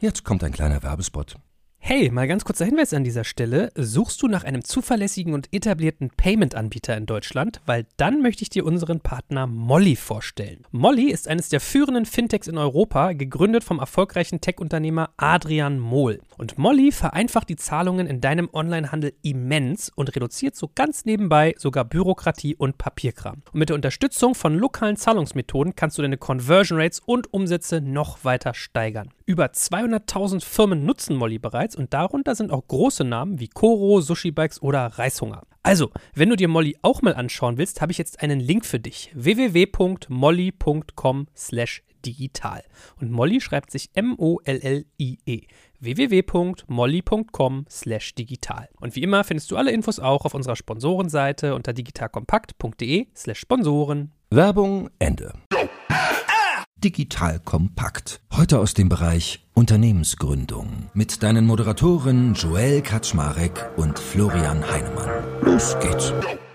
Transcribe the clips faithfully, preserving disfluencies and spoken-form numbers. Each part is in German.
Jetzt kommt ein kleiner Werbespot. Hey, mal ganz kurzer Hinweis an dieser Stelle. Suchst du nach einem zuverlässigen und etablierten Payment-Anbieter in Deutschland? Weil dann möchte ich dir unseren Partner Molly vorstellen. Molly ist eines der führenden Fintechs in Europa, gegründet vom erfolgreichen Tech-Unternehmer Adrian Mohl. Und Molly vereinfacht die Zahlungen in deinem Onlinehandel immens und reduziert so ganz nebenbei sogar Bürokratie und Papierkram. Und mit der Unterstützung von lokalen Zahlungsmethoden kannst du deine Conversion Rates und Umsätze noch weiter steigern. Über zweihunderttausend Firmen nutzen Molly bereits und darunter sind auch große Namen wie Koro, Sushi Bikes oder Reishunger. Also, wenn du dir Molly auch mal anschauen willst, habe ich jetzt einen Link für dich. w w w punkt molly punkt com slash digital. Und Molly schreibt sich M O L L I E. w w w punkt molly punkt com slash digital. Und wie immer findest du alle Infos auch auf unserer Sponsorenseite unter digitalkompakt punkt de slash Sponsoren. Werbung Ende. Digital Kompakt. Heute aus dem Bereich Unternehmensgründung. Mit deinen Moderatoren Joel Kaczmarek und Florian Heinemann. Los geht's.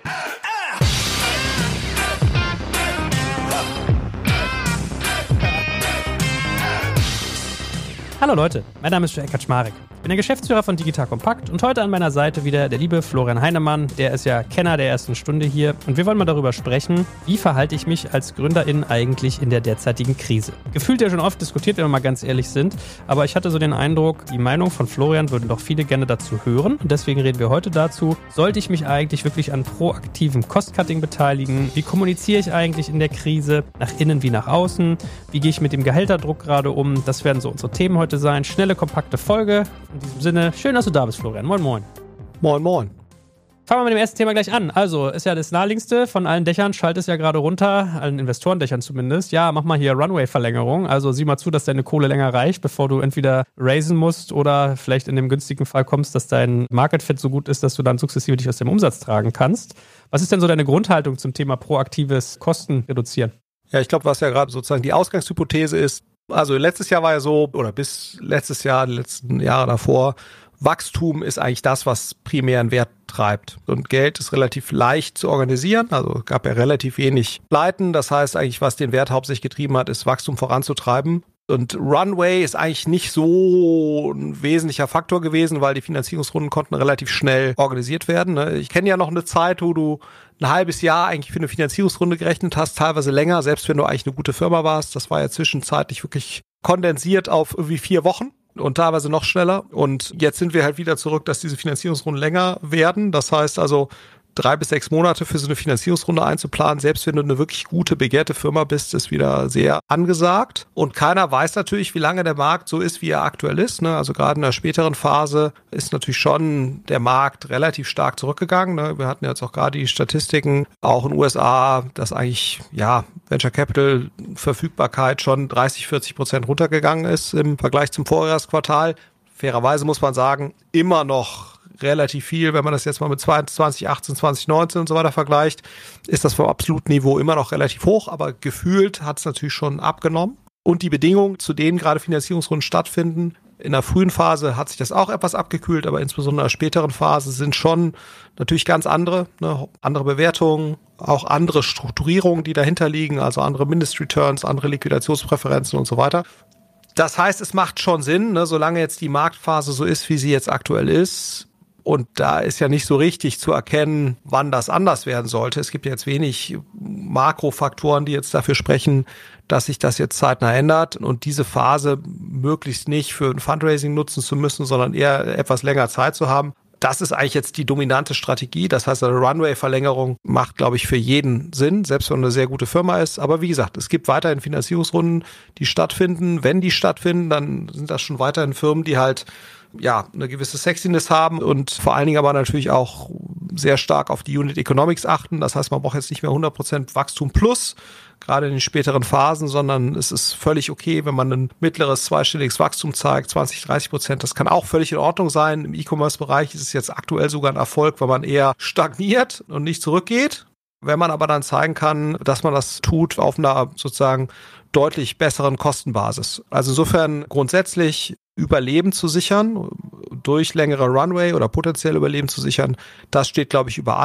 Hallo Leute, mein Name ist Joel Kaczmarek. Ich bin der Geschäftsführer von Digital Kompakt und heute an meiner Seite wieder der liebe Florian Heinemann. Der ist ja Kenner der ersten Stunde hier und wir wollen mal darüber sprechen, wie verhalte ich mich als Gründerin eigentlich in der derzeitigen Krise. Gefühlt ja schon oft diskutiert, wenn wir mal ganz ehrlich sind, aber ich hatte so den Eindruck, die Meinung von Florian würden doch viele gerne dazu hören und deswegen reden wir heute dazu, sollte ich mich eigentlich wirklich an proaktivem Cost-Cutting beteiligen? Wie kommuniziere ich eigentlich in der Krise, nach innen wie nach außen? Wie gehe ich mit dem Gehälterdruck gerade um? Das werden so unsere Themen heute sein. Schnelle, kompakte Folge. In diesem Sinne, schön, dass du da bist, Florian. Moin, moin. Moin, moin. Fangen wir mit dem ersten Thema gleich an. Also, ist ja das naheliegendste von allen Dächern, schaltet es ja gerade runter, allen Investorendächern zumindest. Ja, mach mal hier Runway-Verlängerung. Also sieh mal zu, dass deine Kohle länger reicht, bevor du entweder raisen musst oder vielleicht in dem günstigen Fall kommst, dass dein Market Fit so gut ist, dass du dann sukzessive dich aus dem Umsatz tragen kannst. Was ist denn so deine Grundhaltung zum Thema proaktives Kosten reduzieren? Ja, ich glaube, was ja gerade sozusagen die Ausgangshypothese ist, also letztes Jahr war ja so, oder bis letztes Jahr, die letzten Jahre davor, Wachstum ist eigentlich das, was primären Wert treibt. Und Geld ist relativ leicht zu organisieren, also es gab ja relativ wenig Pleiten. Das heißt eigentlich, was den Wert hauptsächlich getrieben hat, ist Wachstum voranzutreiben. Und Runway ist eigentlich nicht so ein wesentlicher Faktor gewesen, weil die Finanzierungsrunden konnten relativ schnell organisiert werden. Ich kenne ja noch eine Zeit, wo du ein halbes Jahr eigentlich für eine Finanzierungsrunde gerechnet hast, teilweise länger, selbst wenn du eigentlich eine gute Firma warst. Das war ja zwischenzeitlich wirklich kondensiert auf irgendwie vier Wochen und teilweise noch schneller. Und jetzt sind wir halt wieder zurück, dass diese Finanzierungsrunden länger werden. Das heißt also, drei bis sechs Monate für so eine Finanzierungsrunde einzuplanen, selbst wenn du eine wirklich gute, begehrte Firma bist, ist wieder sehr angesagt. Und keiner weiß natürlich, wie lange der Markt so ist, wie er aktuell ist. Ne? Also gerade in der späteren Phase ist natürlich schon der Markt relativ stark zurückgegangen. Ne? Wir hatten jetzt auch gerade die Statistiken, auch in den U S A, dass eigentlich ja Venture Capital Verfügbarkeit schon dreißig, vierzig Prozent runtergegangen ist im Vergleich zum Vorjahresquartal. Fairerweise muss man sagen, immer noch relativ viel, wenn man das jetzt mal mit zwanzig achtzehn, zwanzig neunzehn und so weiter vergleicht, ist das vom absoluten Niveau immer noch relativ hoch, aber gefühlt hat es natürlich schon abgenommen. Und die Bedingungen, zu denen gerade Finanzierungsrunden stattfinden, in der frühen Phase hat sich das auch etwas abgekühlt, aber insbesondere in der späteren Phase sind schon natürlich ganz andere, ne, andere Bewertungen, auch andere Strukturierungen, die dahinter liegen, also andere Mindestreturns, andere Liquidationspräferenzen und so weiter. Das heißt, es macht schon Sinn, ne, solange jetzt die Marktphase so ist, wie sie jetzt aktuell ist. Und da ist ja nicht so richtig zu erkennen, wann das anders werden sollte. Es gibt jetzt wenig Makrofaktoren, die jetzt dafür sprechen, dass sich das jetzt zeitnah ändert und diese Phase möglichst nicht für ein Fundraising nutzen zu müssen, sondern eher etwas länger Zeit zu haben. Das ist eigentlich jetzt die dominante Strategie. Das heißt, eine Runway-Verlängerung macht, glaube ich, für jeden Sinn, selbst wenn man eine sehr gute Firma ist. Aber wie gesagt, es gibt weiterhin Finanzierungsrunden, die stattfinden. Wenn die stattfinden, dann sind das schon weiterhin Firmen, die halt ja eine gewisse Sexiness haben und vor allen Dingen aber natürlich auch sehr stark auf die Unit Economics achten. Das heißt, man braucht jetzt nicht mehr hundert Prozent Wachstum plus, gerade in den späteren Phasen, sondern es ist völlig okay, wenn man ein mittleres zweistelliges Wachstum zeigt, zwanzig, dreißig Prozent. Das kann auch völlig in Ordnung sein. Im E-Commerce-Bereich ist es jetzt aktuell sogar ein Erfolg, weil man eher stagniert und nicht zurückgeht. Wenn man aber dann zeigen kann, dass man das tut auf einer sozusagen deutlich besseren Kostenbasis. Also insofern grundsätzlich Überleben zu sichern, durch längere Runway oder potenziell Überleben zu sichern, das steht, glaube ich, über allem.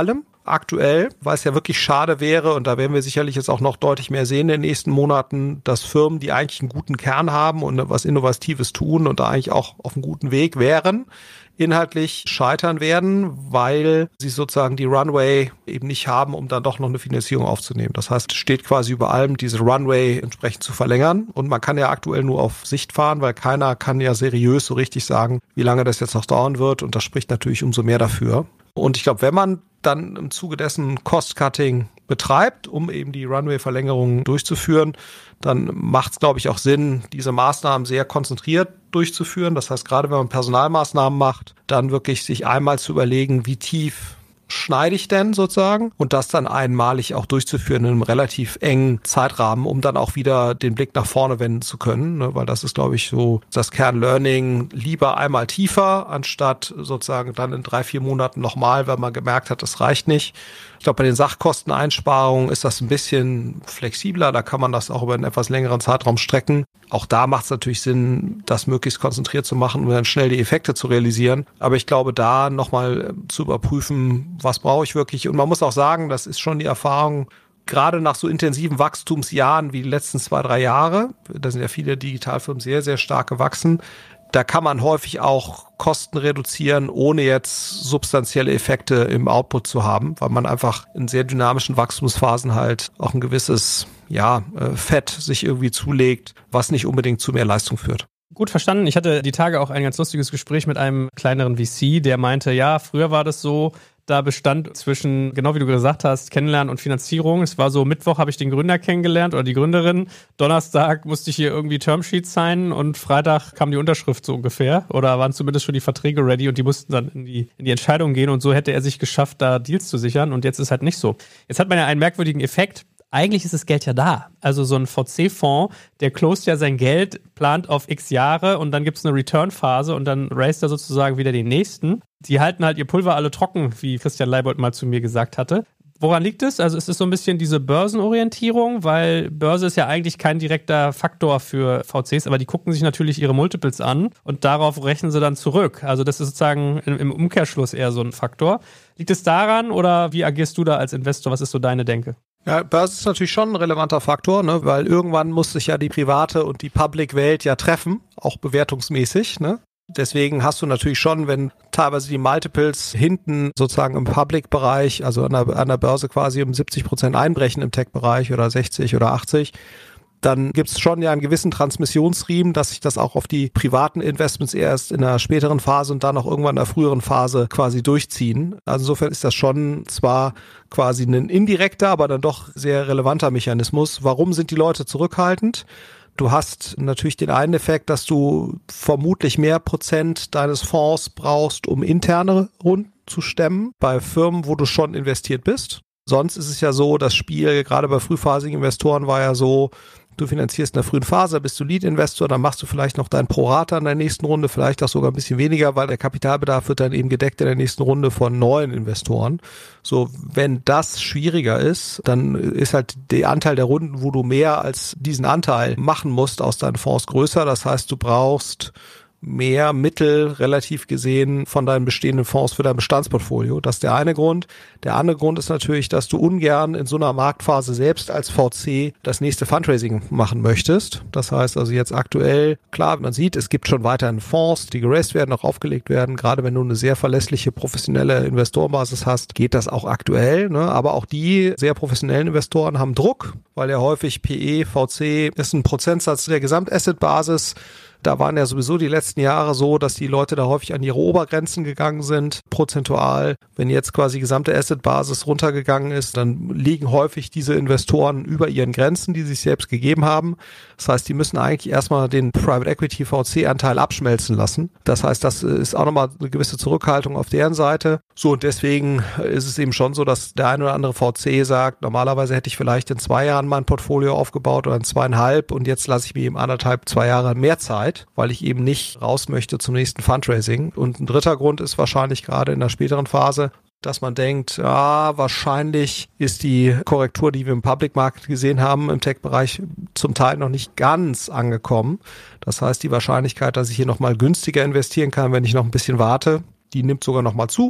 aktuell, weil es ja wirklich schade wäre, und da werden wir sicherlich jetzt auch noch deutlich mehr sehen in den nächsten Monaten, dass Firmen, die eigentlich einen guten Kern haben und was Innovatives tun und da eigentlich auch auf einem guten Weg wären, inhaltlich scheitern werden, weil sie sozusagen die Runway eben nicht haben, um dann doch noch eine Finanzierung aufzunehmen. Das heißt, es steht quasi über allem, diese Runway entsprechend zu verlängern. Und man kann ja aktuell nur auf Sicht fahren, weil keiner kann ja seriös so richtig sagen, wie lange das jetzt noch dauern wird. Und das spricht natürlich umso mehr dafür. Und ich glaube, wenn man dann im Zuge dessen Cost-Cutting betreibt, um eben die Runway-Verlängerung durchzuführen, dann macht es, glaube ich, auch Sinn, diese Maßnahmen sehr konzentriert durchzuführen. Das heißt, gerade wenn man Personalmaßnahmen macht, dann wirklich sich einmal zu überlegen, wie tief schneide ich denn sozusagen, und das dann einmalig auch durchzuführen in einem relativ engen Zeitrahmen, um dann auch wieder den Blick nach vorne wenden zu können, ne? Weil das ist, glaube ich, so das Kernlearning, lieber einmal tiefer, anstatt sozusagen dann in drei, vier Monaten nochmal, weil man gemerkt hat, das reicht nicht. Ich glaube, bei den Sachkosteneinsparungen ist das ein bisschen flexibler, da kann man das auch über einen etwas längeren Zeitraum strecken. Auch da macht es natürlich Sinn, das möglichst konzentriert zu machen, um dann schnell die Effekte zu realisieren. Aber ich glaube, da nochmal zu überprüfen, was brauche ich wirklich. Und man muss auch sagen, das ist schon die Erfahrung, gerade nach so intensiven Wachstumsjahren wie die letzten zwei, drei Jahre, da sind ja viele Digitalfirmen sehr, sehr stark gewachsen, da kann man häufig auch Kosten reduzieren, ohne jetzt substanzielle Effekte im Output zu haben, weil man einfach in sehr dynamischen Wachstumsphasen halt auch ein gewisses, ja, Fett sich irgendwie zulegt, was nicht unbedingt zu mehr Leistung führt. Gut verstanden. Ich hatte die Tage auch ein ganz lustiges Gespräch mit einem kleineren V C, der meinte, ja, früher war das so, da bestand zwischen, genau wie du gesagt hast, Kennenlernen und Finanzierung. Es war so, Mittwoch habe ich den Gründer kennengelernt oder die Gründerin. Donnerstag musste ich hier irgendwie Termsheets signen und Freitag kam die Unterschrift so ungefähr. Oder waren zumindest schon die Verträge ready und die mussten dann in die, in die Entscheidung gehen. Und so hätte er sich geschafft, da Deals zu sichern. Und jetzt ist halt nicht so. Jetzt hat man ja einen merkwürdigen Effekt. Eigentlich ist das Geld ja da. Also so ein V C-Fonds, der closed ja sein Geld, plant auf x Jahre und dann gibt es eine Return-Phase und dann raised er sozusagen wieder den nächsten. Die halten halt ihr Pulver alle trocken, wie Christian Leibold mal zu mir gesagt hatte. Woran liegt es? Also ist es so ein bisschen diese Börsenorientierung, weil Börse ist ja eigentlich kein direkter Faktor für V Cs, aber die gucken sich natürlich ihre Multiples an und darauf rechnen sie dann zurück. Also das ist sozusagen im Umkehrschluss eher so ein Faktor. Liegt es daran oder wie agierst du da als Investor? Was ist so deine Denke? Ja, Börse ist natürlich schon ein relevanter Faktor, ne, weil irgendwann muss sich ja die private und die Public-Welt ja treffen, auch bewertungsmäßig, ne. Deswegen hast du natürlich schon, wenn teilweise die Multiples hinten sozusagen im Public-Bereich, also an der, an der Börse quasi um siebzig Prozent einbrechen im Tech-Bereich oder sechzig oder achtzig, dann gibt es schon ja einen gewissen Transmissionsriemen, dass sich das auch auf die privaten Investments erst in einer späteren Phase und dann auch irgendwann in einer früheren Phase quasi durchziehen. Also insofern ist das schon zwar quasi ein indirekter, aber dann doch sehr relevanter Mechanismus. Warum sind die Leute zurückhaltend? Du hast natürlich den einen Effekt, dass du vermutlich mehr Prozent deines Fonds brauchst, um interne Runden zu stemmen, bei Firmen, wo du schon investiert bist. Sonst ist es ja so, das Spiel, gerade bei frühphasigen Investoren war ja so, du finanzierst in der frühen Phase, bist du Lead-Investor, dann machst du vielleicht noch deinen Pro-Rata in der nächsten Runde, vielleicht auch sogar ein bisschen weniger, weil der Kapitalbedarf wird dann eben gedeckt in der nächsten Runde von neuen Investoren. So, wenn das schwieriger ist, dann ist halt der Anteil der Runden, wo du mehr als diesen Anteil machen musst aus deinen Fonds größer. Das heißt, du brauchst mehr Mittel relativ gesehen von deinen bestehenden Fonds für dein Bestandsportfolio. Das ist der eine Grund. Der andere Grund ist natürlich, dass du ungern in so einer Marktphase selbst als V C das nächste Fundraising machen möchtest. Das heißt also jetzt aktuell, klar, man sieht, es gibt schon weiterhin Fonds, die geraced werden, auch aufgelegt werden. Gerade wenn du eine sehr verlässliche, professionelle Investorenbasis hast, geht das auch aktuell. Ne? Aber auch die sehr professionellen Investoren haben Druck, weil ja häufig P E, V C ist ein Prozentsatz der Gesamtassetbasis. Da waren ja sowieso die letzten Jahre so, dass die Leute da häufig an ihre Obergrenzen gegangen sind, prozentual. Wenn jetzt quasi die gesamte Assetbasis runtergegangen ist, dann liegen häufig diese Investoren über ihren Grenzen, die sie sich selbst gegeben haben. Das heißt, die müssen eigentlich erstmal den Private Equity V C-Anteil abschmelzen lassen. Das heißt, das ist auch nochmal eine gewisse Zurückhaltung auf deren Seite. So, und deswegen ist es eben schon so, dass der eine oder andere V C sagt, normalerweise hätte ich vielleicht in zwei Jahren mein Portfolio aufgebaut oder in zweieinhalb und jetzt lasse ich mir eben anderthalb, zwei Jahre mehr Zeit, weil ich eben nicht raus möchte zum nächsten Fundraising. Und ein dritter Grund ist wahrscheinlich gerade in der späteren Phase, dass man denkt, ja, wahrscheinlich ist die Korrektur, die wir im Public Market gesehen haben, im Tech-Bereich zum Teil noch nicht ganz angekommen. Das heißt, die Wahrscheinlichkeit, dass ich hier nochmal günstiger investieren kann, wenn ich noch ein bisschen warte, die nimmt sogar nochmal zu.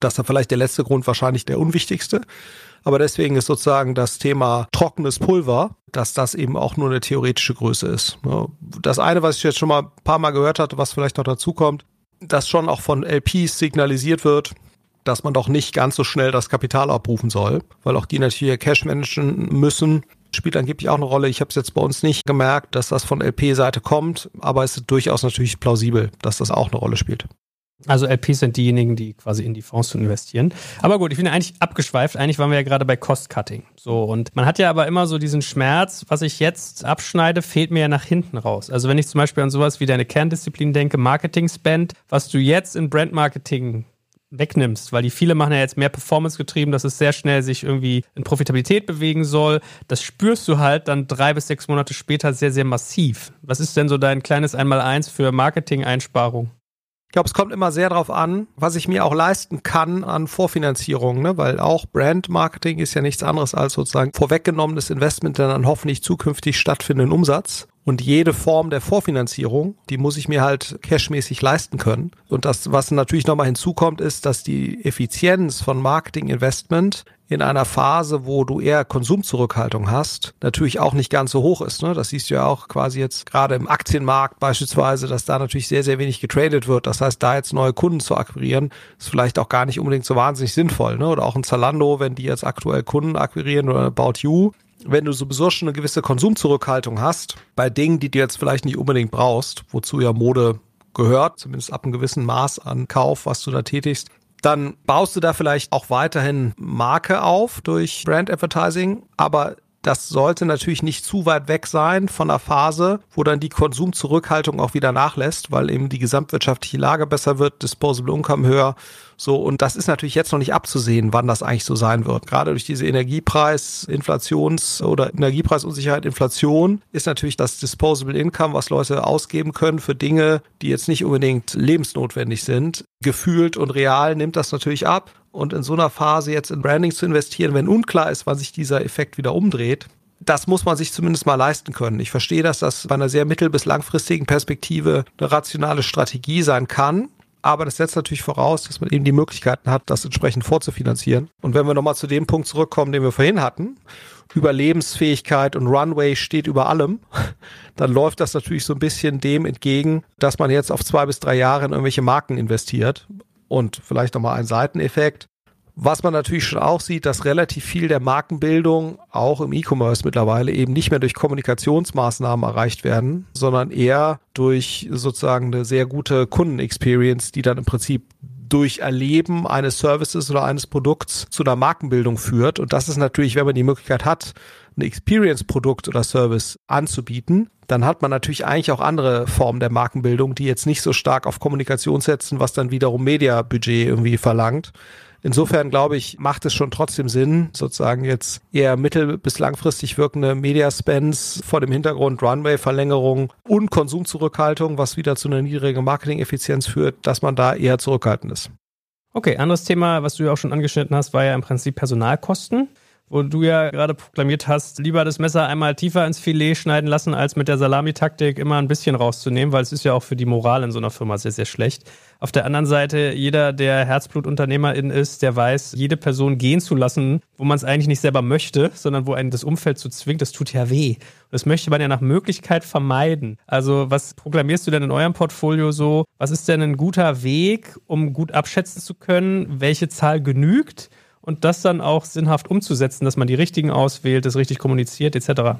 Das ist dann vielleicht der letzte Grund, wahrscheinlich der unwichtigste. Aber deswegen ist sozusagen das Thema trockenes Pulver, dass das eben auch nur eine theoretische Größe ist. Das eine, was ich jetzt schon mal ein paar Mal gehört hatte, was vielleicht noch dazu kommt, dass schon auch von L Ps signalisiert wird, dass man doch nicht ganz so schnell das Kapital abrufen soll, weil auch die natürlich Cash managen müssen. Spielt angeblich auch eine Rolle. Ich habe es jetzt bei uns nicht gemerkt, dass das von L P-Seite kommt, aber es ist durchaus natürlich plausibel, dass das auch eine Rolle spielt. Also L Ps sind diejenigen, die quasi in die Fonds investieren. Aber gut, ich bin ja eigentlich abgeschweift. Eigentlich waren wir ja gerade bei Cost-Cutting. So, und man hat ja aber immer so diesen Schmerz, was ich jetzt abschneide, fehlt mir ja nach hinten raus. Also wenn ich zum Beispiel an sowas wie deine Kerndisziplin denke, Marketing-Spend, was du jetzt in Brand-Marketing wegnimmst, weil die viele machen ja jetzt mehr Performance getrieben, dass es sehr schnell sich irgendwie in Profitabilität bewegen soll. Das spürst du halt dann drei bis sechs Monate später sehr, sehr massiv. Was ist denn so dein kleines Einmaleins für Marketing-Einsparung? Ich glaube, es kommt immer sehr darauf an, was ich mir auch leisten kann an Vorfinanzierung, ne? Weil auch Brand-Marketing ist ja nichts anderes als sozusagen vorweggenommenes Investment in einen hoffentlich zukünftig stattfindenden Umsatz. Und jede Form der Vorfinanzierung, die muss ich mir halt cashmäßig leisten können. Und das, was natürlich nochmal hinzukommt, ist, dass die Effizienz von Marketing-Investment in einer Phase, wo du eher Konsumzurückhaltung hast, natürlich auch nicht ganz so hoch ist. Ne? Das siehst du ja auch quasi jetzt gerade im Aktienmarkt beispielsweise, dass da natürlich sehr, sehr wenig getradet wird. Das heißt, da jetzt neue Kunden zu akquirieren, ist vielleicht auch gar nicht unbedingt so wahnsinnig sinnvoll. Ne? Oder auch ein Zalando, wenn die jetzt aktuell Kunden akquirieren oder About You. Wenn du sowieso schon eine gewisse Konsumzurückhaltung hast, bei Dingen, die du jetzt vielleicht nicht unbedingt brauchst, wozu ja Mode gehört, zumindest ab einem gewissen Maß an Kauf, was du da tätigst, dann baust du da vielleicht auch weiterhin Marke auf durch Brand Advertising, aber das sollte natürlich nicht zu weit weg sein von der Phase, wo dann die Konsumzurückhaltung auch wieder nachlässt, weil eben die gesamtwirtschaftliche Lage besser wird, Disposable Income höher. So, und das ist natürlich jetzt noch nicht abzusehen, wann das eigentlich so sein wird. Gerade durch diese Energiepreis, Inflations- oder Energiepreisunsicherheit, Inflation ist natürlich das Disposable Income, was Leute ausgeben können für Dinge, die jetzt nicht unbedingt lebensnotwendig sind, gefühlt und real nimmt das natürlich ab. Und in so einer Phase jetzt in Branding zu investieren, wenn unklar ist, wann sich dieser Effekt wieder umdreht, das muss man sich zumindest mal leisten können. Ich verstehe, dass das bei einer sehr mittel- bis langfristigen Perspektive eine rationale Strategie sein kann. Aber das setzt natürlich voraus, dass man eben die Möglichkeiten hat, das entsprechend vorzufinanzieren. Und wenn wir nochmal zu dem Punkt zurückkommen, den wir vorhin hatten, Überlebensfähigkeit und Runway steht über allem, dann läuft das natürlich so ein bisschen dem entgegen, dass man jetzt auf zwei bis drei Jahre in irgendwelche Marken investiert. Und vielleicht nochmal ein Seiteneffekt. Was man natürlich schon auch sieht, dass relativ viel der Markenbildung auch im E-Commerce mittlerweile eben nicht mehr durch Kommunikationsmaßnahmen erreicht werden, sondern eher durch sozusagen eine sehr gute Kundenexperience, die dann im Prinzip durch Erleben eines Services oder eines Produkts zu einer Markenbildung führt. Und das ist natürlich, wenn man die Möglichkeit hat, ein Experience-Produkt oder Service anzubieten, dann hat man natürlich eigentlich auch andere Formen der Markenbildung, die jetzt nicht so stark auf Kommunikation setzen, was dann wiederum Media-Budget irgendwie verlangt. Insofern, glaube ich, macht es schon trotzdem Sinn, sozusagen jetzt eher mittel- bis langfristig wirkende Media-Spends vor dem Hintergrund Runway-Verlängerung und Konsumzurückhaltung, was wieder zu einer niedrigen Marketing-Effizienz führt, dass man da eher zurückhaltend ist. Okay, anderes Thema, was du ja auch schon angeschnitten hast, war ja im Prinzip Personalkosten, wo du ja gerade proklamiert hast, lieber das Messer einmal tiefer ins Filet schneiden lassen, als mit der Salamitaktik immer ein bisschen rauszunehmen, weil es ist ja auch für die Moral in so einer Firma sehr, sehr schlecht. Auf der anderen Seite, jeder, der Herzblutunternehmerin ist, der weiß, jede Person gehen zu lassen, wo man es eigentlich nicht selber möchte, sondern wo einen das Umfeld zu zwingt, das tut ja weh. Und das möchte man ja nach Möglichkeit vermeiden. Also was proklamierst du denn in eurem Portfolio so? Was ist denn ein guter Weg, um gut abschätzen zu können, welche Zahl genügt? Und das dann auch sinnhaft umzusetzen, dass man die richtigen auswählt, das richtig kommuniziert, et cetera.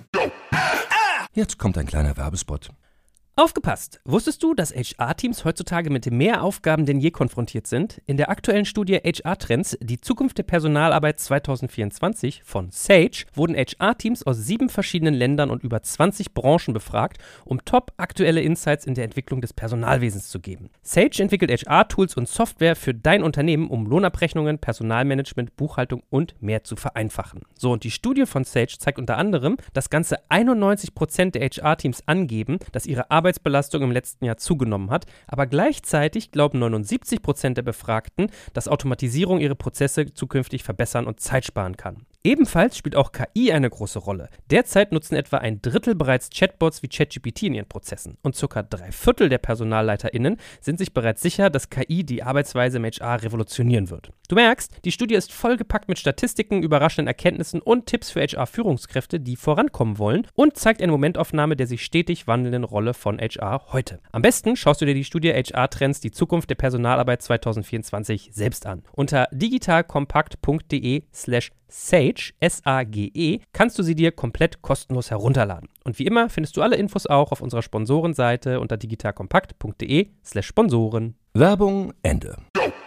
Jetzt kommt ein kleiner Werbespot. Aufgepasst! Wusstest du, dass H R-Teams heutzutage mit mehr Aufgaben denn je konfrontiert sind? In der aktuellen Studie H R-Trends, die Zukunft der Personalarbeit zwanzig vierundzwanzig von Sage, wurden H R-Teams aus sieben verschiedenen Ländern und über zwanzig Branchen befragt, um top aktuelle Insights in der Entwicklung des Personalwesens zu geben. Sage entwickelt H R-Tools und Software für dein Unternehmen, um Lohnabrechnungen, Personalmanagement, Buchhaltung und mehr zu vereinfachen. So, und die Studie von Sage zeigt unter anderem, dass ganze einundneunzig Prozent der H R-Teams angeben, dass ihre Arbeit Arbeitsbelastung im letzten Jahr zugenommen hat, aber gleichzeitig glauben neunundsiebzig Prozent der Befragten, dass Automatisierung ihre Prozesse zukünftig verbessern und Zeit sparen kann. Ebenfalls spielt auch K I eine große Rolle. Derzeit nutzen etwa ein Drittel bereits Chatbots wie ChatGPT in ihren Prozessen und circa drei Viertel der PersonalleiterInnen sind sich bereits sicher, dass K I die Arbeitsweise im H R revolutionieren wird. Du merkst, die Studie ist vollgepackt mit Statistiken, überraschenden Erkenntnissen und Tipps für H R-Führungskräfte, die vorankommen wollen und zeigt eine Momentaufnahme der sich stetig wandelnden Rolle von H R heute. Am besten schaust du dir die Studie H R-Trends, die Zukunft der Personalarbeit zwanzig vierundzwanzig selbst an. Unter digitalkompakt.de slash Sage, S A G E, kannst du sie dir komplett kostenlos herunterladen. Und wie immer findest du alle Infos auch auf unserer Sponsorenseite unter digitalkompakt.de slash Sponsoren. Werbung Ende.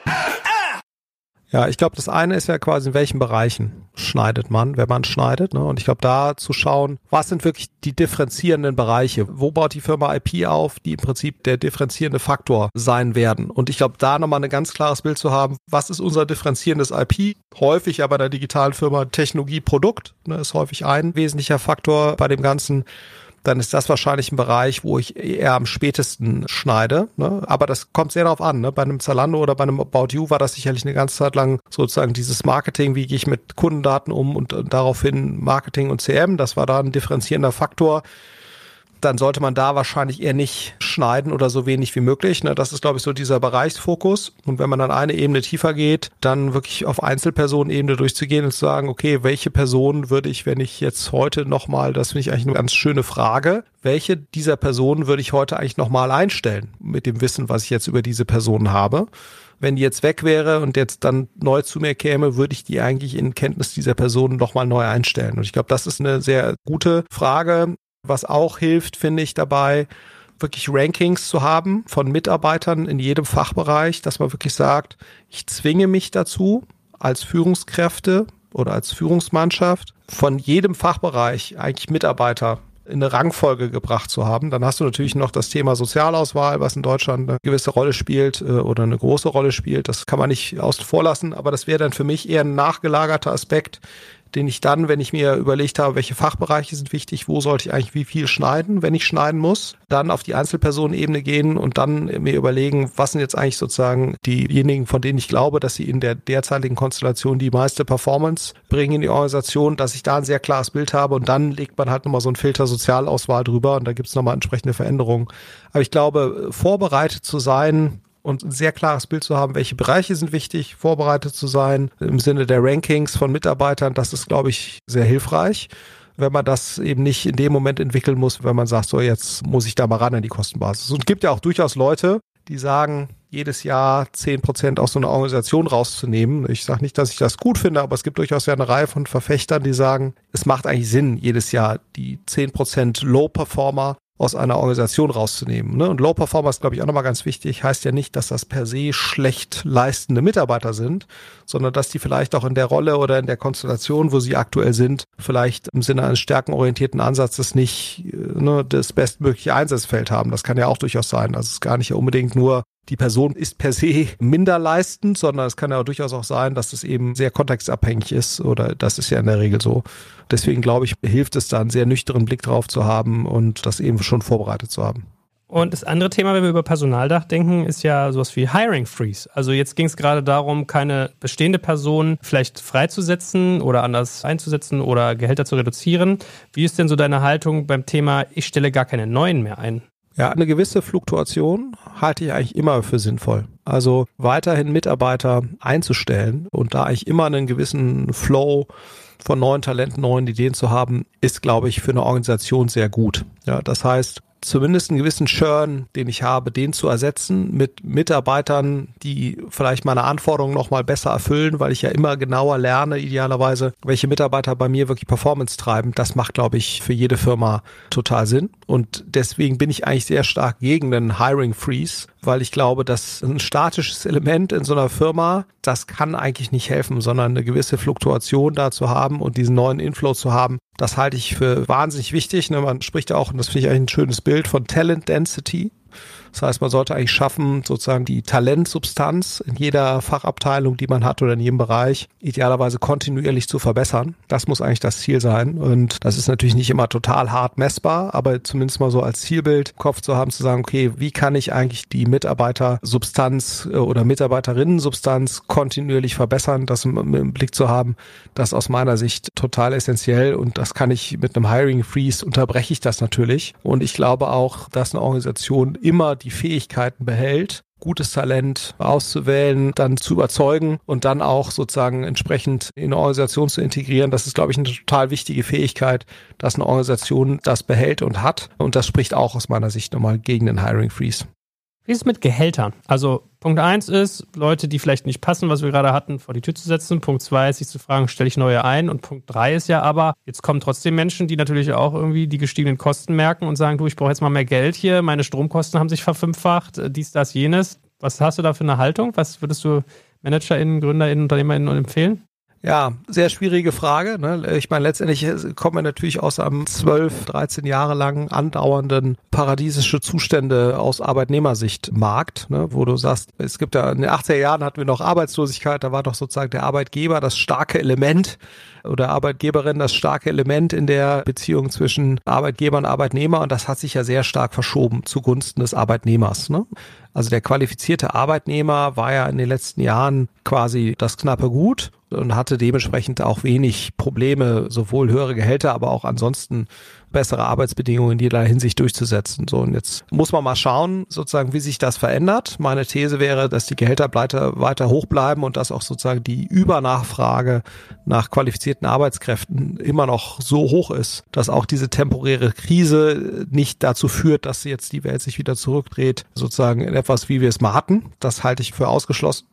Ja, ich glaube, das eine ist ja quasi, in welchen Bereichen schneidet man, wenn man schneidet. Ne? Und ich glaube, da zu schauen, was sind wirklich die differenzierenden Bereiche? Wo baut die Firma I P auf, die im Prinzip der differenzierende Faktor sein werden? Und ich glaube, da nochmal ein ganz klares Bild zu haben, was ist unser differenzierendes I P? Häufig ja bei der digitalen Firma Technologie, Produkt, ne, ist häufig ein wesentlicher Faktor bei dem Ganzen. Dann ist das wahrscheinlich ein Bereich, wo ich eher am spätesten schneide. Ne? Aber das kommt sehr darauf an. Ne? Bei einem Zalando oder bei einem About You war das sicherlich eine ganze Zeit lang sozusagen dieses Marketing, wie gehe ich mit Kundendaten um und, und daraufhin Marketing und C M. Das war da ein differenzierender Faktor. Dann sollte man da wahrscheinlich eher nicht schneiden oder so wenig wie möglich. Ne? Das ist, glaube ich, so dieser Bereichsfokus. Und wenn man dann eine Ebene tiefer geht, dann wirklich auf Einzelpersonenebene durchzugehen und zu sagen, okay, welche Person würde ich, wenn ich jetzt heute nochmal, das finde ich eigentlich eine ganz schöne Frage, welche dieser Personen würde ich heute eigentlich nochmal einstellen mit dem Wissen, was ich jetzt über diese Person habe? Wenn die jetzt weg wäre und jetzt dann neu zu mir käme, würde ich die eigentlich in Kenntnis dieser Person nochmal neu einstellen. Und ich glaube, das ist eine sehr gute Frage. Was auch hilft, finde ich dabei, wirklich Rankings zu haben von Mitarbeitern in jedem Fachbereich, dass man wirklich sagt, ich zwinge mich dazu, als Führungskräfte oder als Führungsmannschaft von jedem Fachbereich eigentlich Mitarbeiter in eine Rangfolge gebracht zu haben. Dann hast du natürlich noch das Thema Sozialauswahl, was in Deutschland eine gewisse Rolle spielt oder eine große Rolle spielt. Das kann man nicht außen vor lassen, aber das wäre dann für mich eher ein nachgelagerter Aspekt, den ich dann, wenn ich mir überlegt habe, welche Fachbereiche sind wichtig, wo sollte ich eigentlich wie viel schneiden, wenn ich schneiden muss, dann auf die Einzelpersonenebene gehen und dann mir überlegen, was sind jetzt eigentlich sozusagen diejenigen, von denen ich glaube, dass sie in der derzeitigen Konstellation die meiste Performance bringen in die Organisation, dass ich da ein sehr klares Bild habe und dann legt man halt nochmal so einen Filter Sozialauswahl drüber und da gibt es nochmal entsprechende Veränderungen. Aber ich glaube, vorbereitet zu sein und ein sehr klares Bild zu haben, welche Bereiche sind wichtig, vorbereitet zu sein im Sinne der Rankings von Mitarbeitern, das ist, glaube ich, sehr hilfreich, wenn man das eben nicht in dem Moment entwickeln muss, wenn man sagt, so jetzt muss ich da mal ran an die Kostenbasis. Und es gibt ja auch durchaus Leute, die sagen, jedes Jahr zehn Prozent aus so einer Organisation rauszunehmen. Ich sage nicht, dass ich das gut finde, aber es gibt durchaus ja eine Reihe von Verfechtern, die sagen, es macht eigentlich Sinn, jedes Jahr die zehn Prozent Low-Performer aus einer Organisation rauszunehmen. Ne? Und Low Performer ist, glaube ich, auch nochmal ganz wichtig. Heißt ja nicht, dass das per se schlecht leistende Mitarbeiter sind, sondern dass die vielleicht auch in der Rolle oder in der Konstellation, wo sie aktuell sind, vielleicht im Sinne eines stärkenorientierten Ansatzes nicht ne, das bestmögliche Einsatzfeld haben. Das kann ja auch durchaus sein. Also es ist gar nicht unbedingt nur, die Person ist per se minder leistend, sondern es kann ja durchaus auch sein, dass es eben sehr kontextabhängig ist oder das ist ja in der Regel so. Deswegen glaube ich, hilft es da einen sehr nüchternen Blick drauf zu haben und das eben schon vorbereitet zu haben. Und das andere Thema, wenn wir über Personal nachdenken, ist ja sowas wie Hiring Freeze. Also jetzt ging es gerade darum, keine bestehende Person vielleicht freizusetzen oder anders einzusetzen oder Gehälter zu reduzieren. Wie ist denn so deine Haltung beim Thema, ich stelle gar keine neuen mehr ein? Ja, eine gewisse Fluktuation halte ich eigentlich immer für sinnvoll. Also weiterhin Mitarbeiter einzustellen und da eigentlich immer einen gewissen Flow von neuen Talenten, neuen Ideen zu haben, ist, glaube ich, für eine Organisation sehr gut. Ja, das heißt, zumindest einen gewissen Churn, den ich habe, den zu ersetzen mit Mitarbeitern, die vielleicht meine Anforderungen noch mal besser erfüllen, weil ich ja immer genauer lerne, idealerweise, welche Mitarbeiter bei mir wirklich Performance treiben. Das macht, glaube ich, für jede Firma total Sinn. Und deswegen bin ich eigentlich sehr stark gegen den Hiring Freeze, weil ich glaube, dass ein statisches Element in so einer Firma, das kann eigentlich nicht helfen, sondern eine gewisse Fluktuation da zu haben und diesen neuen Inflow zu haben. Das halte ich für wahnsinnig wichtig. Man spricht ja auch, und das finde ich eigentlich ein schönes Bild, von Talent Density. Das heißt, man sollte eigentlich schaffen, sozusagen die Talentsubstanz in jeder Fachabteilung, die man hat oder in jedem Bereich, idealerweise kontinuierlich zu verbessern. Das muss eigentlich das Ziel sein. Und das ist natürlich nicht immer total hart messbar, aber zumindest mal so als Zielbild im Kopf zu haben, zu sagen, okay, wie kann ich eigentlich die Mitarbeitersubstanz oder Mitarbeiterinnensubstanz kontinuierlich verbessern? Das im, im Blick zu haben, das ist aus meiner Sicht total essentiell. Und das kann ich mit einem Hiring Freeze unterbreche ich das natürlich. Und ich glaube auch, dass eine Organisation immer die Fähigkeiten behält, gutes Talent auszuwählen, dann zu überzeugen und dann auch sozusagen entsprechend in eine Organisation zu integrieren. Das ist, glaube ich, eine total wichtige Fähigkeit, dass eine Organisation das behält und hat. Und das spricht auch aus meiner Sicht nochmal gegen den Hiring Freeze. Wie ist es mit Gehältern? Also Punkt eins ist, Leute, die vielleicht nicht passen, was wir gerade hatten, vor die Tür zu setzen. Punkt zwei ist, sich zu fragen, stelle ich neue ein? Und Punkt drei ist ja aber, jetzt kommen trotzdem Menschen, die natürlich auch irgendwie die gestiegenen Kosten merken und sagen, du, ich brauche jetzt mal mehr Geld hier, meine Stromkosten haben sich verfünffacht, dies, das, jenes. Was hast du da für eine Haltung? Was würdest du ManagerInnen, GründerInnen, UnternehmerInnen empfehlen? Ja, sehr schwierige Frage. Ne? Ich meine, letztendlich kommen wir natürlich aus einem zwölf, dreizehn Jahre lang andauernden paradiesische Zustände aus Arbeitnehmersicht Markt, ne? Wo du sagst, es gibt ja in den achtziger Jahren hatten wir noch Arbeitslosigkeit, da war doch sozusagen der Arbeitgeber das starke Element oder Arbeitgeberin das starke Element in der Beziehung zwischen Arbeitgeber und Arbeitnehmer und das hat sich ja sehr stark verschoben zugunsten des Arbeitnehmers, ne? Also der qualifizierte Arbeitnehmer war ja in den letzten Jahren quasi das knappe Gut und hatte dementsprechend auch wenig Probleme, sowohl höhere Gehälter, aber auch ansonsten bessere Arbeitsbedingungen in jeder Hinsicht durchzusetzen. So, und jetzt muss man mal schauen, sozusagen, wie sich das verändert. Meine These wäre, dass die Gehälter weiter, weiter hoch bleiben und dass auch sozusagen die Übernachfrage nach qualifizierten Arbeitskräften immer noch so hoch ist, dass auch diese temporäre Krise nicht dazu führt, dass jetzt die Welt sich wieder zurückdreht, sozusagen in etwas, wie wir es mal hatten. Das halte ich für ausgeschlossen.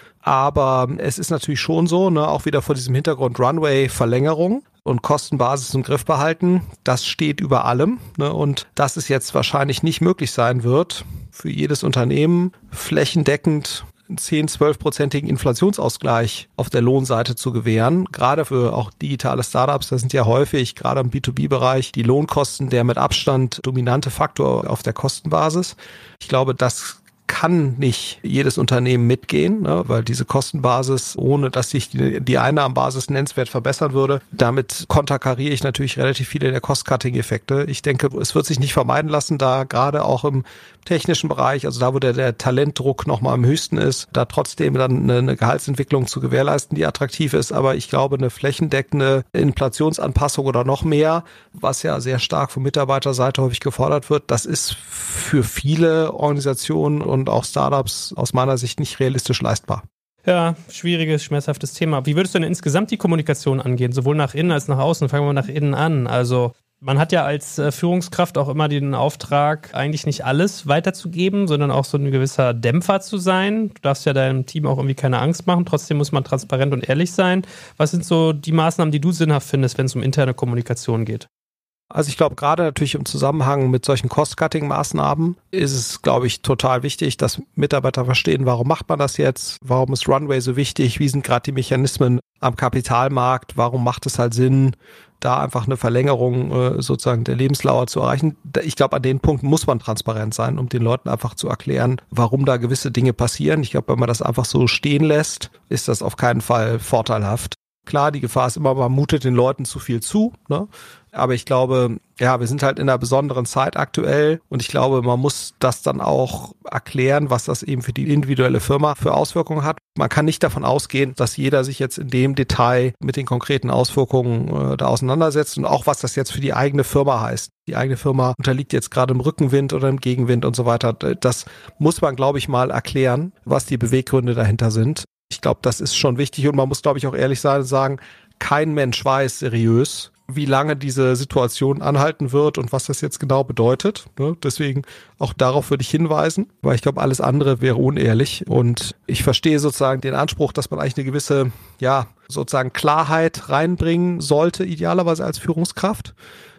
Aber es ist natürlich schon so, ne, auch wieder vor diesem Hintergrund Runway-Verlängerung und Kostenbasis im Griff behalten, das steht über allem, ne, und dass es jetzt wahrscheinlich nicht möglich sein wird, für jedes Unternehmen flächendeckend einen zehn, zwölf-prozentigen Inflationsausgleich auf der Lohnseite zu gewähren, gerade für auch digitale Startups. Das sind ja häufig, gerade im B zwei B-Bereich, die Lohnkosten der mit Abstand dominante Faktor auf der Kostenbasis. Ich glaube, das kann nicht jedes Unternehmen mitgehen, ne, weil diese Kostenbasis, ohne dass sich die, die Einnahmenbasis nennenswert verbessern würde, damit konterkariere ich natürlich relativ viele der Cost-Cutting-Effekte. Ich denke, es wird sich nicht vermeiden lassen, da gerade auch im technischen Bereich, also da, wo der, der Talentdruck nochmal am höchsten ist, da trotzdem dann eine, eine Gehaltsentwicklung zu gewährleisten, die attraktiv ist. Aber ich glaube, eine flächendeckende Inflationsanpassung oder noch mehr, was ja sehr stark von Mitarbeiterseite häufig gefordert wird, das ist für viele Organisationen und auch Startups aus meiner Sicht nicht realistisch leistbar. Ja, schwieriges, schmerzhaftes Thema. Wie würdest du denn insgesamt die Kommunikation angehen, sowohl nach innen als nach außen? Fangen wir nach innen an. Also man hat ja als äh, Führungskraft auch immer den Auftrag, eigentlich nicht alles weiterzugeben, sondern auch so ein gewisser Dämpfer zu sein. Du darfst ja deinem Team auch irgendwie keine Angst machen. Trotzdem muss man transparent und ehrlich sein. Was sind so die Maßnahmen, die du sinnhaft findest, wenn es um interne Kommunikation geht? Also ich glaube, gerade natürlich im Zusammenhang mit solchen Cost-Cutting-Maßnahmen ist es, glaube ich, total wichtig, dass Mitarbeiter verstehen, warum macht man das jetzt, warum ist Runway so wichtig, wie sind gerade die Mechanismen am Kapitalmarkt, warum macht es halt Sinn, da einfach eine Verlängerung äh, sozusagen der Lebensdauer zu erreichen. Ich glaube, an den Punkten muss man transparent sein, um den Leuten einfach zu erklären, warum da gewisse Dinge passieren. Ich glaube, wenn man das einfach so stehen lässt, ist das auf keinen Fall vorteilhaft. Klar, die Gefahr ist immer, man mutet den Leuten zu viel zu, ne? Aber ich glaube, ja, wir sind halt in einer besonderen Zeit aktuell und ich glaube, man muss das dann auch erklären, was das eben für die individuelle Firma für Auswirkungen hat. Man kann nicht davon ausgehen, dass jeder sich jetzt in dem Detail mit den konkreten Auswirkungen äh, da auseinandersetzt und auch was das jetzt für die eigene Firma heißt. Die eigene Firma unterliegt jetzt gerade im Rückenwind oder im Gegenwind und so weiter. Das muss man, glaube ich, mal erklären, was die Beweggründe dahinter sind. Ich glaube, das ist schon wichtig und man muss, glaube ich, auch ehrlich sein und sagen, kein Mensch weiß seriös, wie lange diese Situation anhalten wird und was das jetzt genau bedeutet. Ne? Deswegen auch darauf würde ich hinweisen, weil ich glaube, alles andere wäre unehrlich. Und ich verstehe sozusagen den Anspruch, dass man eigentlich eine gewisse, ja, sozusagen Klarheit reinbringen sollte, idealerweise als Führungskraft.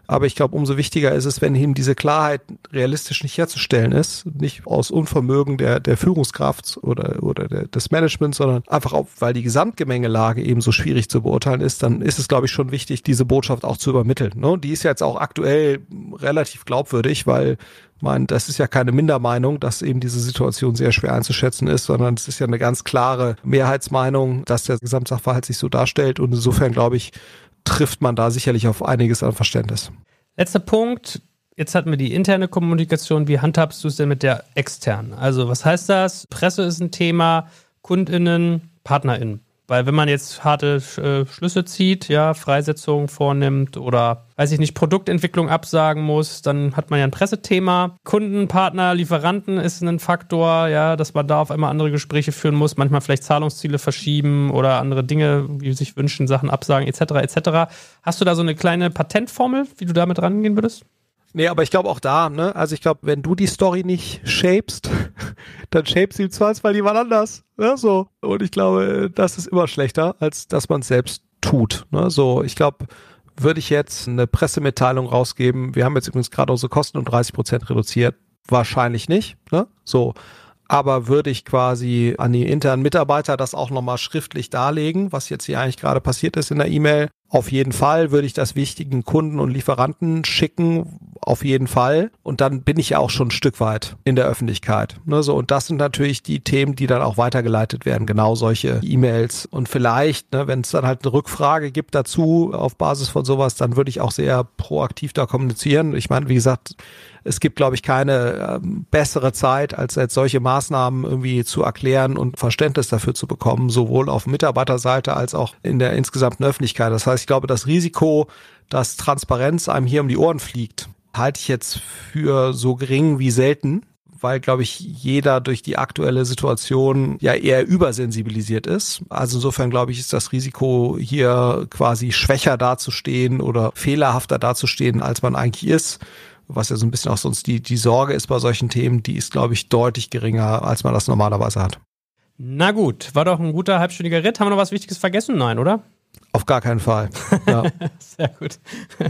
Aber ich glaube, umso wichtiger ist es, wenn eben diese Klarheit realistisch nicht herzustellen ist, nicht aus Unvermögen der, der Führungskraft oder, oder der, des Managements, sondern einfach auch, weil die Gesamtgemengelage eben so schwierig zu beurteilen ist, dann ist es, glaube ich, schon wichtig, diese Botschaft auch zu übermitteln. Ne? Die ist jetzt auch aktuell relativ glaubwürdig, weil ich meine, das ist ja keine Mindermeinung, dass eben diese Situation sehr schwer einzuschätzen ist, sondern es ist ja eine ganz klare Mehrheitsmeinung, dass der Gesamtsachverhalt sich so darstellt. Und insofern, glaube ich, trifft man da sicherlich auf einiges an Verständnis. Letzter Punkt. Jetzt hatten wir die interne Kommunikation. Wie handhabst du es denn mit der externen? Also was heißt das? Presse ist ein Thema, KundInnen, PartnerInnen. Weil wenn man jetzt harte äh, Schlüsse zieht, ja, Freisetzungen vornimmt oder, weiß ich nicht, Produktentwicklung absagen muss, dann hat man ja ein Pressethema. Kunden, Partner, Lieferanten ist ein Faktor, ja, dass man da auf einmal andere Gespräche führen muss, manchmal vielleicht Zahlungsziele verschieben oder andere Dinge, wie sich wünschen, Sachen absagen, et cetera et cetera. Hast du da so eine kleine Patentformel, wie du damit rangehen würdest? Nee, aber ich glaube auch da, ne, also ich glaube, wenn du die Story nicht shapest, dann shapes sie im Zweifelsfall jemand anders, ne, so. Und ich glaube, das ist immer schlechter, als dass man es selbst tut, ne, so. Ich glaube, würde ich jetzt eine Pressemitteilung rausgeben, wir haben jetzt übrigens gerade unsere Kosten um dreißig Prozent reduziert, wahrscheinlich nicht, ne, so. Aber würde ich quasi an die internen Mitarbeiter das auch nochmal schriftlich darlegen, was jetzt hier eigentlich gerade passiert ist in der E-Mail? Auf jeden Fall würde ich das wichtigen Kunden und Lieferanten schicken, auf jeden Fall. Und dann bin ich ja auch schon ein Stück weit in der Öffentlichkeit. Ne, so, und das sind natürlich die Themen, die dann auch weitergeleitet werden, genau solche E-Mails. Und vielleicht, ne, wenn es dann halt eine Rückfrage gibt dazu, auf Basis von sowas, dann würde ich auch sehr proaktiv da kommunizieren. Ich meine, wie gesagt, es gibt, glaube ich, keine ähm, bessere Zeit, als jetzt solche Maßnahmen irgendwie zu erklären und Verständnis dafür zu bekommen, sowohl auf Mitarbeiterseite als auch in der insgesamten Öffentlichkeit. Das heißt, ich glaube, das Risiko, dass Transparenz einem hier um die Ohren fliegt, halte ich jetzt für so gering wie selten, weil, glaube ich, jeder durch die aktuelle Situation ja eher übersensibilisiert ist. Also insofern, glaube ich, ist das Risiko, hier quasi schwächer dazustehen oder fehlerhafter dazustehen, als man eigentlich ist, was ja so ein bisschen auch sonst die, die Sorge ist bei solchen Themen, die ist, glaube ich, deutlich geringer, als man das normalerweise hat. Na gut, war doch ein guter halbstündiger Ritt. Haben wir noch was Wichtiges vergessen? Nein, oder? Auf gar keinen Fall. Ja. Sehr gut.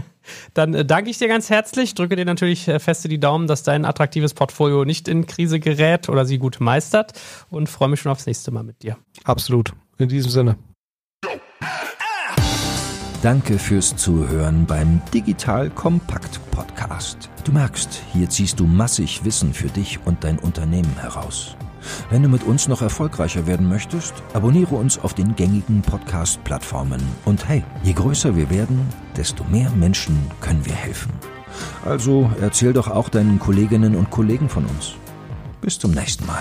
Dann äh, danke ich dir ganz herzlich. Drücke dir natürlich äh, feste die Daumen, dass dein attraktives Portfolio nicht in Krise gerät oder sie gut meistert und freue mich schon aufs nächste Mal mit dir. Absolut. In diesem Sinne. Danke fürs Zuhören beim Digital Kompakt Podcast. Du merkst, hier ziehst du massig Wissen für dich und dein Unternehmen heraus. Wenn du mit uns noch erfolgreicher werden möchtest, abonniere uns auf den gängigen Podcast-Plattformen. Und hey, je größer wir werden, desto mehr Menschen können wir helfen. Also erzähl doch auch deinen Kolleginnen und Kollegen von uns. Bis zum nächsten Mal.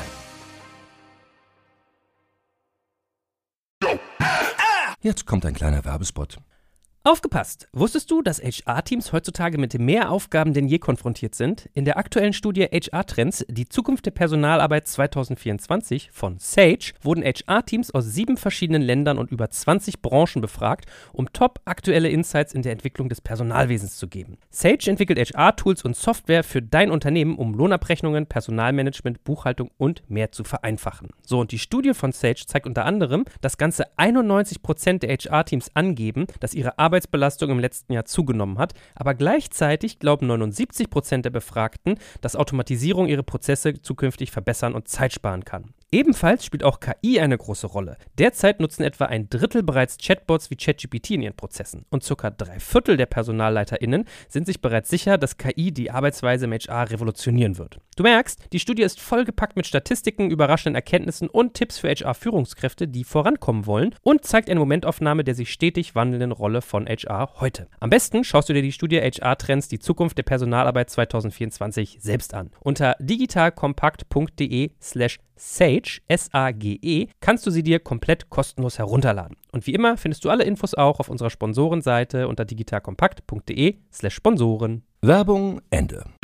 Jetzt kommt ein kleiner Werbespot. Aufgepasst! Wusstest du, dass H R-Teams heutzutage mit mehr Aufgaben denn je konfrontiert sind? In der aktuellen Studie H R-Trends, die Zukunft der Personalarbeit zwanzig vierundzwanzig von Sage, wurden H R-Teams aus sieben verschiedenen Ländern und über zwanzig Branchen befragt, um top aktuelle Insights in der Entwicklung des Personalwesens zu geben. Sage entwickelt H R-Tools und Software für dein Unternehmen, um Lohnabrechnungen, Personalmanagement, Buchhaltung und mehr zu vereinfachen. So, und die Studie von Sage zeigt unter anderem, dass ganze einundneunzig Prozent der H R-Teams angeben, dass ihre Arbeit Arbeitsbelastung im letzten Jahr zugenommen hat, aber gleichzeitig glauben neunundsiebzig Prozent der Befragten, dass Automatisierung ihre Prozesse zukünftig verbessern und Zeit sparen kann. Ebenfalls spielt auch K I eine große Rolle. Derzeit nutzen etwa ein Drittel bereits Chatbots wie ChatGPT in ihren Prozessen und circa drei Viertel der PersonalleiterInnen sind sich bereits sicher, dass K I die Arbeitsweise im H R revolutionieren wird. Du merkst, die Studie ist vollgepackt mit Statistiken, überraschenden Erkenntnissen und Tipps für H R-Führungskräfte, die vorankommen wollen und zeigt eine Momentaufnahme der sich stetig wandelnden Rolle von H R heute. Am besten schaust du dir die Studie H R-Trends, die Zukunft der Personalarbeit zwanzig vierundzwanzig selbst an. Unter digitalkompakt.de slash Sage, S A G E, kannst du sie dir komplett kostenlos herunterladen. Und wie immer findest du alle Infos auch auf unserer Sponsorenseite unter digitalkompakt.de slash Sponsoren. Werbung Ende.